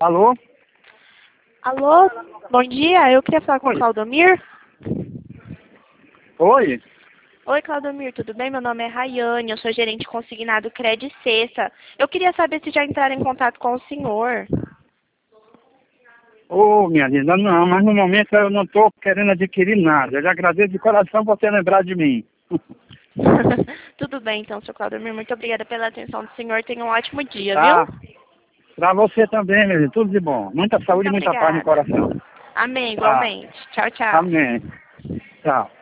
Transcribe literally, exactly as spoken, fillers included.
Alô? Alô, bom dia. Eu queria falar com Oi. o Claudomir. Oi? Oi, Claudomir, tudo bem? Meu nome é Rayane, eu sou gerente consignado Cred Sexta. Eu queria saber se já entraram em contato com o senhor. Ô, minha linda, não, mas no momento eu não estou querendo adquirir nada. Eu lhe agradeço de coração por ter lembrado de mim. Tudo bem, então, seu Claudomir. Muito obrigada pela atenção do senhor. Tenha um ótimo dia, viu? Tá? Pra você também, meu lindo, tudo de bom. Muita saúde Muito e muita paz no obrigada. coração. Amém, Tá. igualmente. Tchau, tchau. Amém. Tchau.